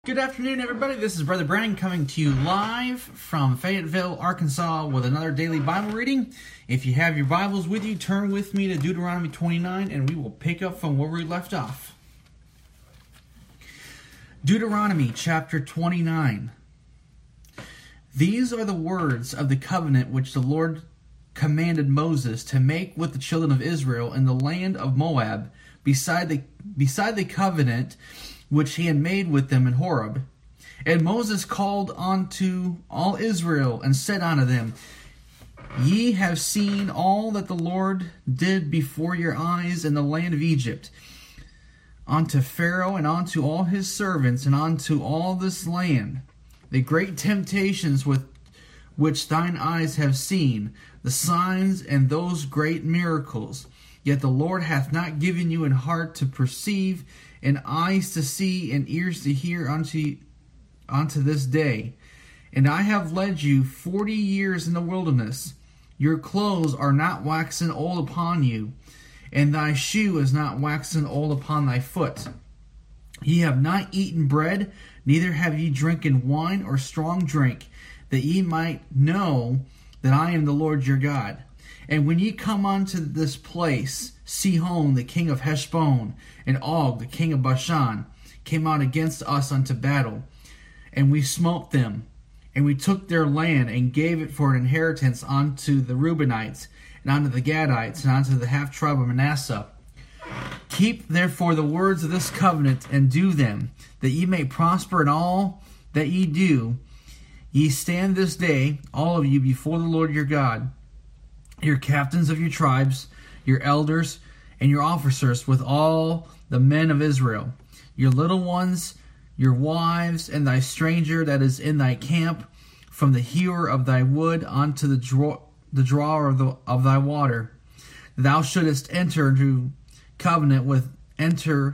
Good afternoon, everybody. This is Brother Brandon coming to you live from Fayetteville, Arkansas with another daily Bible reading. If you have your Bibles with you, turn with me to Deuteronomy 29 and we will pick up from where we left off. Deuteronomy chapter 29. These are the words of the covenant which the Lord commanded Moses to make with the children of Israel in the land of Moab, beside the covenant which he had made with them in Horeb. And Moses called unto all Israel, and said unto them, Ye have seen all that the Lord did before your eyes in the land of Egypt, unto Pharaoh, and unto all his servants, and unto all this land, the great temptations with which thine eyes have seen, the signs and those great miracles. Yet the Lord hath not given you an heart to perceive, and eyes to see, and ears to hear unto this day. And I have led you 40 years in the wilderness. Your clothes are not waxen old upon you, and thy shoe is not waxen old upon thy foot. Ye have not eaten bread, neither have ye drinken wine or strong drink, that ye might know that I am the Lord your God. And when ye come unto this place, Sihon the king of Heshbon, and Og the king of Bashan, came out against us unto battle. And we smote them, and we took their land, and gave it for an inheritance unto the Reubenites, and unto the Gadites, and unto the half tribe of Manasseh. Keep therefore the words of this covenant, and do them, that ye may prosper in all that ye do. Ye stand this day, all of you, before the Lord your God, your captains of your tribes, your elders, and your officers, with all the men of Israel, your little ones, your wives, and thy stranger that is in thy camp, from the hewer of thy wood unto the drawer of thy water. Thou shouldest enter into covenant with the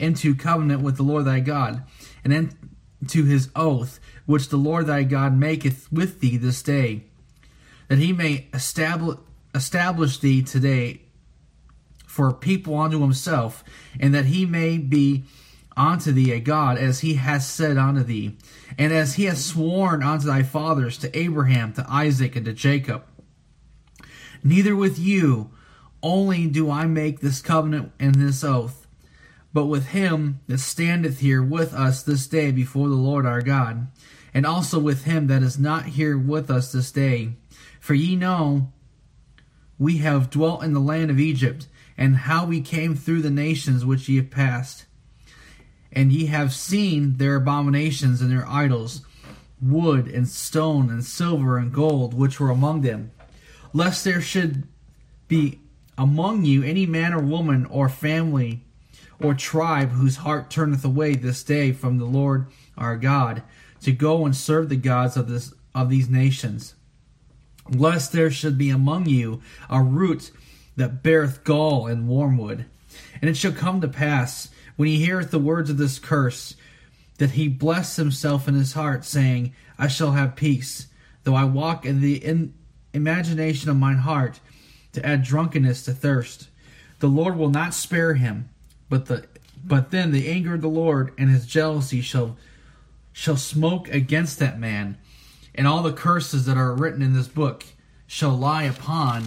Lord thy God, and into his oath which the Lord thy God maketh with thee this day, that he may establish thee today for a people unto himself, and that he may be unto thee a God, as he has said unto thee, and as he has sworn unto thy fathers, to Abraham, to Isaac, and to Jacob. Neither with you only do I make this covenant and this oath, but with him that standeth here with us this day before the Lord our God, and also with him that is not here with us this day. For ye know we have dwelt in the land of Egypt, and how we came through the nations which ye have passed. And ye have seen their abominations and their idols, wood and stone and silver and gold, which were among them. Lest there should be among you any man or woman or family or tribe whose heart turneth away this day from the Lord our God, to go and serve the gods of these nations. Lest there should be among you a root that beareth gall and wormwood. And it shall come to pass, when he heareth the words of this curse, that he bless himself in his heart, saying, I shall have peace, though I walk in the imagination of mine heart, to add drunkenness to thirst. The Lord will not spare him, but then the anger of the Lord and his jealousy shall smoke against that man, and all the curses that are written in this book shall lie upon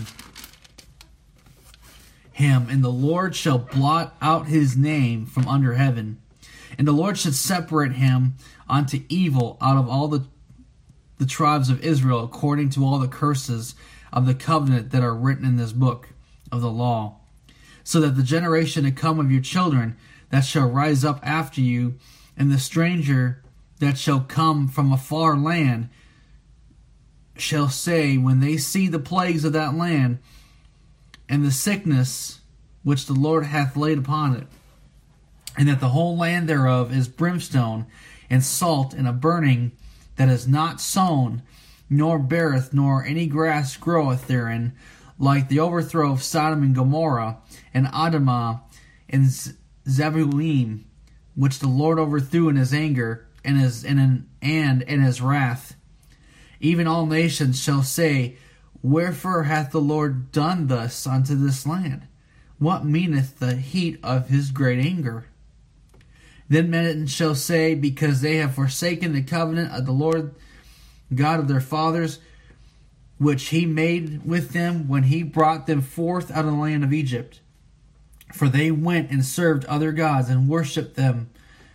him, and the Lord shall blot out his name from under heaven. And the Lord should separate him unto evil out of all the tribes of Israel, according to all the curses of the covenant that are written in this book of the law, so that the generation to come of your children that shall rise up after you, and the stranger that shall come from a far land, shall say, when they see the plagues of that land, and the sickness which the Lord hath laid upon it, and that the whole land thereof is brimstone and salt, and a burning that is not sown, nor beareth, nor any grass groweth therein, like the overthrow of Sodom and Gomorrah, and Admah, and Zeboiim, which the Lord overthrew in his anger, and in his wrath. Even all nations shall say, Wherefore hath the Lord done thus unto this land? What meaneth the heat of his great anger? Then men shall say, because they have forsaken the covenant of the Lord God of their fathers, which he made with them when he brought them forth out of the land of Egypt. For they went and served other gods and worshipped them,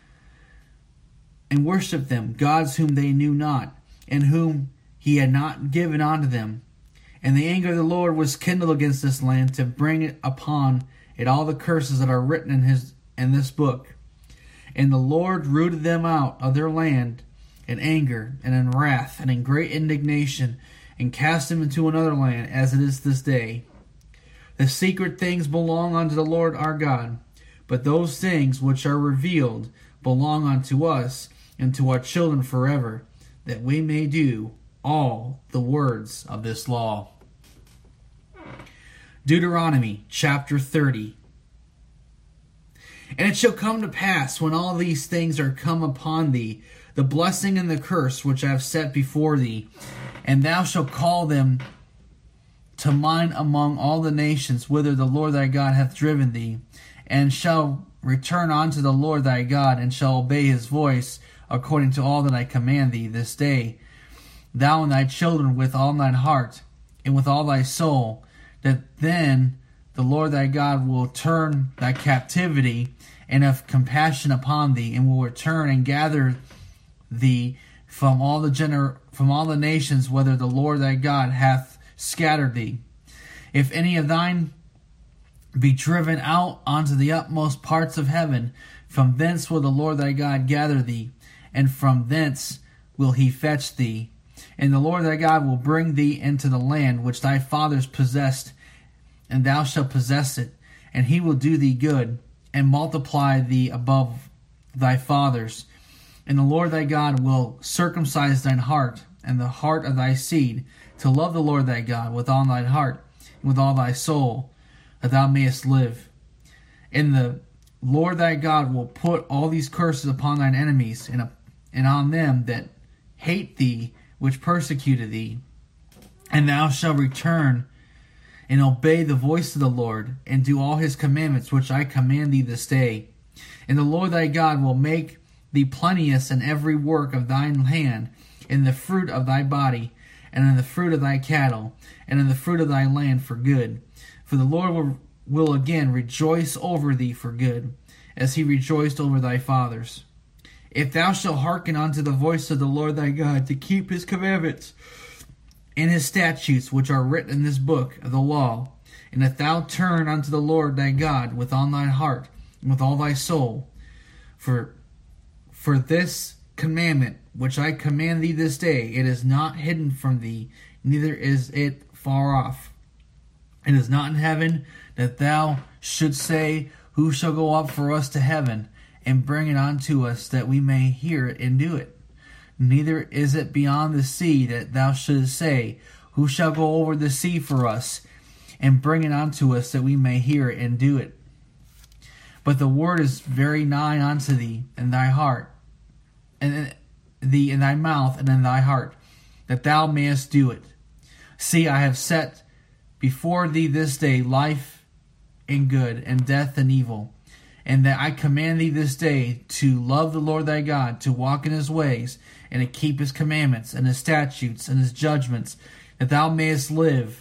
gods whom they knew not, and whom he had not given unto them. And the anger of the Lord was kindled against this land, to bring it upon it all the curses that are written in this book. And the Lord rooted them out of their land in anger and in wrath and in great indignation, and cast them into another land, as it is this day. The secret things belong unto the Lord our God, but those things which are revealed belong unto us and to our children forever, that we may do all the words of this law. Deuteronomy chapter 30. And it shall come to pass, when all these things are come upon thee, the blessing and the curse which I have set before thee, and thou shalt call them to mind among all the nations whither the Lord thy God hath driven thee, and shall return unto the Lord thy God, and shall obey his voice, according to all that I command thee this day, thou and thy children with all thine heart, and with all thy soul, that then the Lord thy God will turn thy captivity, and have compassion upon thee, and will return and gather thee from all the nations whither the Lord thy God hath scattered thee. If any of thine be driven out unto the utmost parts of heaven, from thence will the Lord thy God gather thee, and from thence will he fetch thee. And the Lord thy God will bring thee into the land which thy fathers possessed, and thou shalt possess it, and he will do thee good, and multiply thee above thy fathers. And the Lord thy God will circumcise thine heart, and the heart of thy seed, to love the Lord thy God with all thine heart, and with all thy soul, that thou mayest live. And the Lord thy God will put all these curses upon thine enemies, and on them that hate thee, which persecuted thee. And thou shalt return and obey the voice of the Lord, and do all his commandments which I command thee this day. And the Lord thy God will make thee plenteous in every work of thine hand, in the fruit of thy body, and in the fruit of thy cattle, and in the fruit of thy land for good. For the Lord will again rejoice over thee for good, as he rejoiced over thy fathers. If thou shalt hearken unto the voice of the Lord thy God, to keep his commandments and his statutes which are written in this book of the law, and if thou turn unto the Lord thy God with all thine heart, and with all thy soul, for this commandment which I command thee this day, it is not hidden from thee, neither is it far off. It is not in heaven, that thou shouldst say, who shall go up for us to heaven, and bring it unto us, that we may hear it and do it? Neither is it beyond the sea, that thou shouldst say, who shall go over the sea for us, and bring it unto us, that we may hear it and do it? But the word is very nigh unto thee, in thy heart, and thee in thy mouth, and in thy heart, that thou mayest do it. See, I have set before thee this day life and good, and death and evil. And that I command thee this day to love the Lord thy God, to walk in his ways, and to keep his commandments, and his statutes, and his judgments, that thou mayest live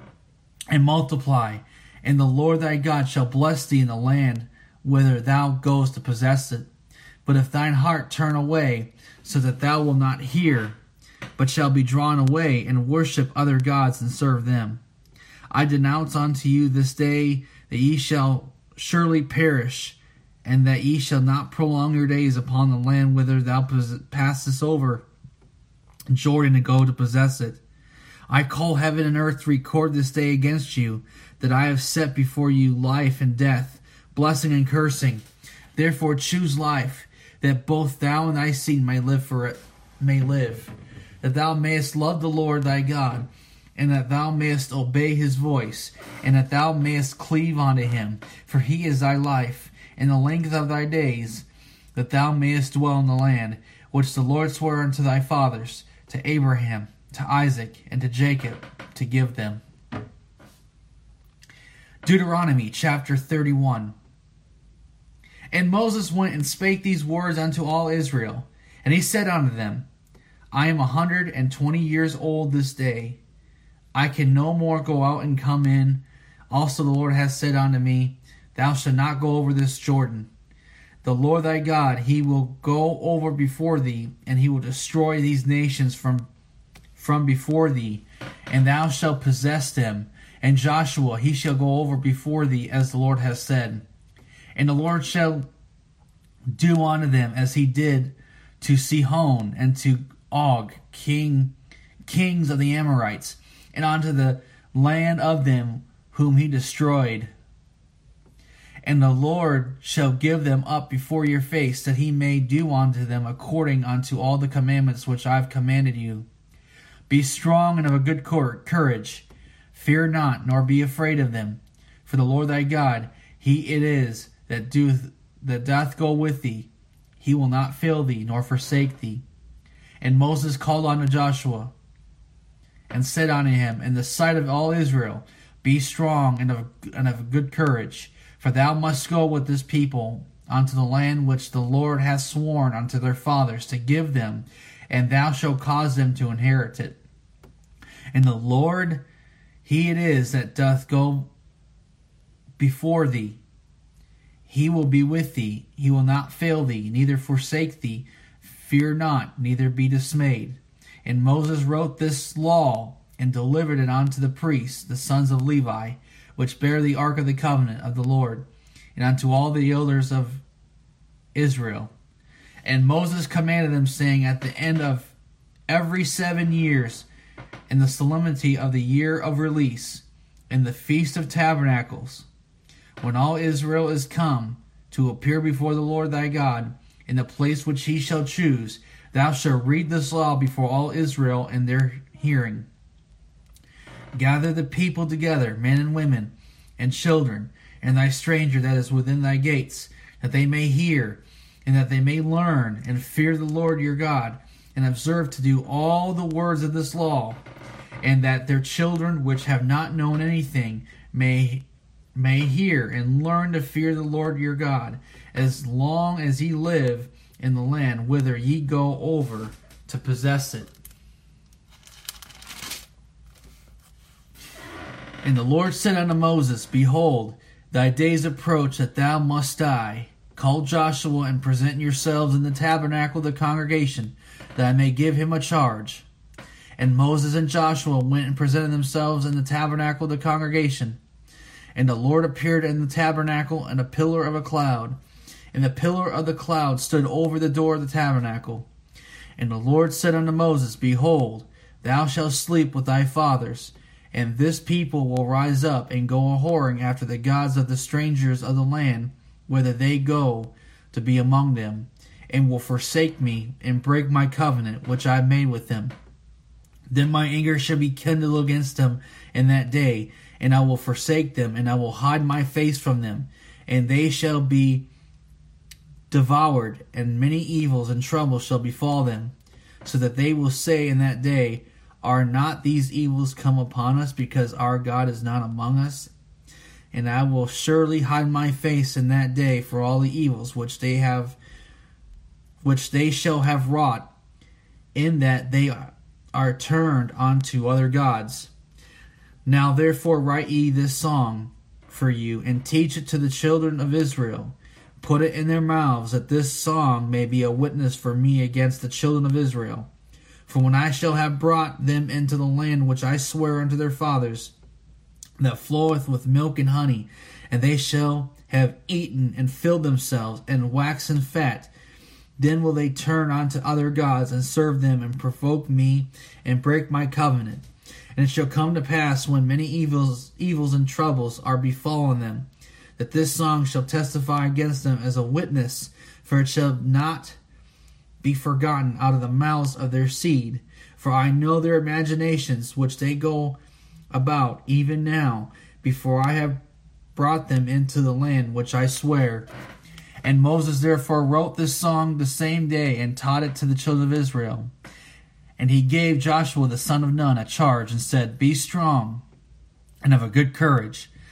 and multiply. And the Lord thy God shall bless thee in the land whither thou goest to possess it. But if thine heart turn away, so that thou wilt not hear, but shall be drawn away, and worship other gods, and serve them, I denounce unto you this day that ye shall surely perish, and that ye shall not prolong your days upon the land whither thou passest over Jordan to go to possess it. I call heaven and earth to record this day against you, that I have set before you life and death, blessing and cursing. Therefore choose life, that both thou and thy seed may live, that thou mayest love the Lord thy God, and that thou mayest obey his voice, and that thou mayest cleave unto him. For he is thy life, and the length of thy days, that thou mayest dwell in the land, which the Lord sware unto thy fathers, to Abraham, to Isaac, and to Jacob, to give them. Deuteronomy chapter 31. And Moses went and spake these words unto all Israel. And he said unto them, I am 120 years old this day. I can no more go out and come in. Also the Lord hath said unto me, Thou shalt not go over this Jordan. The Lord thy God, he will go over before thee, and he will destroy these nations from before thee, and thou shalt possess them. And Joshua, he shall go over before thee, as the Lord hath said. And the Lord shall do unto them as he did to Sihon and to Og, kings of the Amorites, and unto the land of them whom he destroyed. And the Lord shall give them up before your face, that he may do unto them according unto all the commandments which I have commanded you. Be strong and of a good courage. Fear not, nor be afraid of them. For the Lord thy God, he it is that doth go with thee. He will not fail thee, nor forsake thee. And Moses called unto Joshua, and said unto him, in the sight of all Israel, Be strong and of good courage, for thou must go with this people unto the land which the Lord hath sworn unto their fathers to give them, and thou shalt cause them to inherit it. And the Lord, he it is that doth go before thee. He will be with thee. He will not fail thee, neither forsake thee. Fear not, neither be dismayed. And Moses wrote this law, and delivered it unto the priests, the sons of Levi, which bear the ark of the covenant of the Lord, and unto all the elders of Israel. And Moses commanded them, saying, At the end of every 7 years, in the solemnity of the year of release, in the feast of tabernacles, when all Israel is come to appear before the Lord thy God, in the place which he shall choose, thou shalt read this law before all Israel in their hearing. Gather the people together, men and women, and children, and thy stranger that is within thy gates, that they may hear, and that they may learn, and fear the Lord your God, and observe to do all the words of this law, and that their children which have not known anything may hear and learn to fear the Lord your God, as long as ye live in the land whither ye go over to possess it. And the Lord said unto Moses, Behold, thy days approach that thou must die. Call Joshua and present yourselves in the tabernacle of the congregation, that I may give him a charge. And Moses and Joshua went and presented themselves in the tabernacle of the congregation. And the Lord appeared in the tabernacle in a pillar of a cloud. And the pillar of the cloud stood over the door of the tabernacle. And the Lord said unto Moses, Behold, thou shalt sleep with thy fathers, and this people will rise up and go a-whoring after the gods of the strangers of the land, whither they go to be among them, and will forsake me, and break my covenant which I made with them. Then my anger shall be kindled against them in that day, and I will forsake them, and I will hide my face from them, and they shall be devoured, and many evils and troubles shall befall them, so that they will say in that day, Are not these evils come upon us, because our God is not among us? And I will surely hide my face in that day for all the evils which they shall have wrought, in that they are turned unto other gods. Now therefore write ye this song for you, and teach it to the children of Israel. Put it in their mouths, that this song may be a witness for me against the children of Israel. For when I shall have brought them into the land which I swear unto their fathers, that floweth with milk and honey, and they shall have eaten and filled themselves, and waxen fat, then will they turn unto other gods, and serve them, and provoke me, and break my covenant. And it shall come to pass, when many evils and troubles are befallen them, that this song shall testify against them as a witness, for it shall not be forgotten out of the mouths of their seed. For I know their imaginations which they go about even now, before I have brought them into the land which I swear. And Moses therefore wrote this song the same day, and taught it to the children of Israel. And he gave Joshua the son of Nun a charge, and said, Be strong and of a good courage,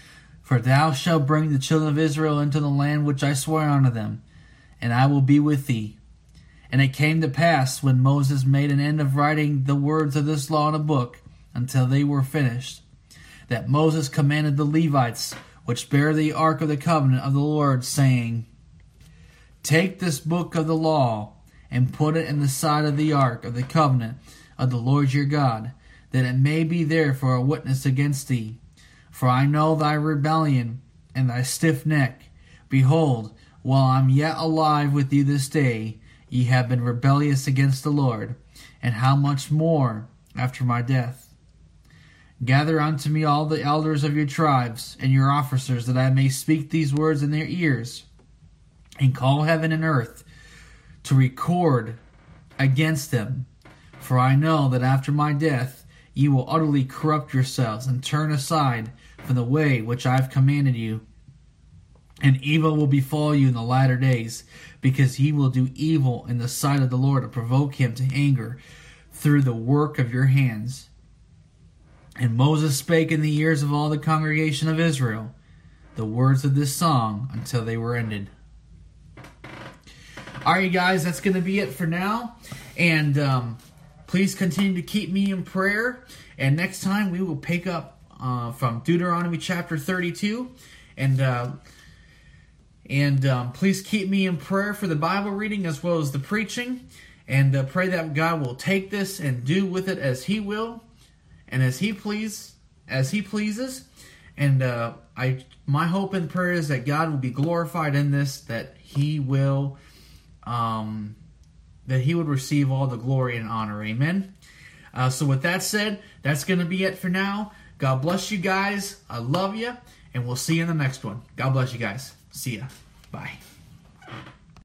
For thou shalt bring the children of Israel into the land which I swore unto them, and I will be with thee. And it came to pass, when Moses made an end of writing the words of this law in a book, until they were finished, that Moses commanded the Levites, which bear the ark of the covenant of the Lord, saying, Take this book of the law, and put it in the side of the ark of the covenant of the Lord your God, that it may be there for a witness against thee. For I know thy rebellion and thy stiff neck. Behold, while I am yet alive with you this day, ye have been rebellious against the Lord, and how much more after my death? Gather unto me all the elders of your tribes, and your officers, that I may speak these words in their ears, and call heaven and earth to record against them. For I know that after my death ye will utterly corrupt yourselves, and turn aside from the way which I have commanded you. And evil will befall you in the latter days, because ye will do evil in the sight of the Lord, to provoke him to anger through the work of your hands. And Moses spake in the ears of all the congregation of Israel the words of this song until they were ended. Alright, guys, that's going to be it for now. And please continue to keep me in prayer. And next time we will pick up from Deuteronomy chapter 32. And please keep me in prayer for the Bible reading as well as the preaching. And pray that God will take this and do with it as He will and as He pleases. And my hope and prayer is that God will be glorified in this, that He will that He would receive all the glory and honor. Amen. So with that said, that's going to be it for now. God bless you guys. I love you. And we'll see you in the next one. God bless you guys. See ya. Bye.